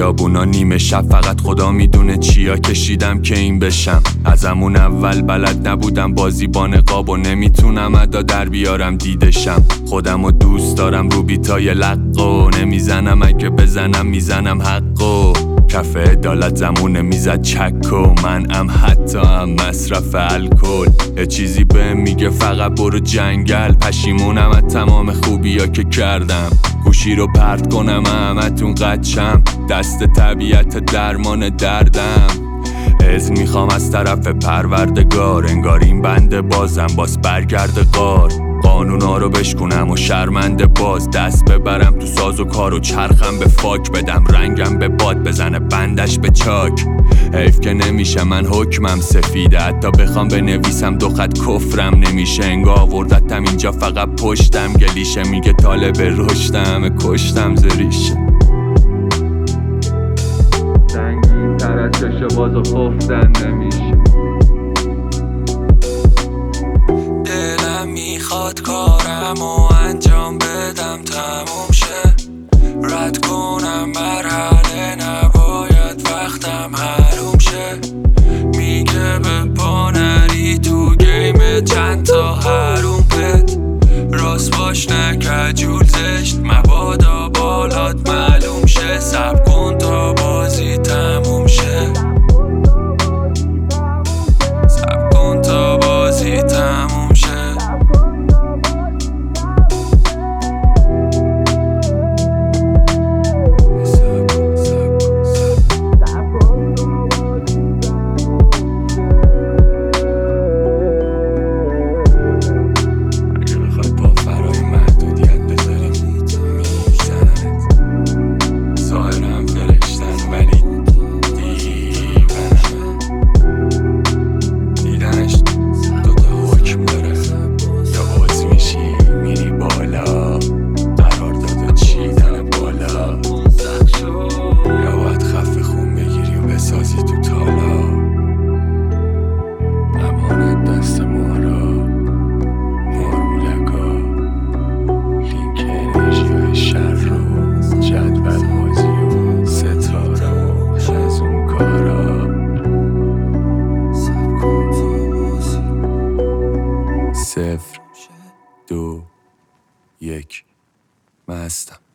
خیابونا نیمه شب فقط خدا میدونه چیا کشیدم که این بشم. از همون اول بلد نبودم بازی با نقاب و نمیتونم ادا در بیارم دیدشم. خودمو دوست دارم رو بیتای لقو نمیزنم، اگه بزنم میزنم حقو. کف عدالت زمونه میزد چک و منم حتی هم مصرف الکل. یه چیزی بهم میگه فقط برو جنگل، پشیمونم از تمام خوبیا که کردم. گوشی رو پرت کنم همتون قدشم، دست طبیعت درمان دردم. اذن میخوام از طرف پروردگار، انگار این بنده بازم باز برگرده غار. قانونا رو بشکنم و شرمنده باز، دست ببرم تو ساز و کار و چرخم به فاک بدم. رنگم به باد بزنه بندش به چاک. حیف که نمیشه من حکمم سفیده، حتی بخوام بنویسم دو خط کفرم نمیشه. انگار آوردتم اینجا فقط پشتم گلیشه، میگه طالب رشدم کشتم زریشه. سنگین تر از چشه بازو خفتن نمیشه. دلم میخواد کارمو انجام بدم تموم شه، رد کنم مرحله نباید وقتم حروم شه. میگه به پا نری تو گیم چند تا حروم پت، راست باش نکجول زشت مبادا بالات معلوم شه. صبر کن تا بازی تموم شه، صبر کن تا بازی تموم شه. صفر دو یک من هستم.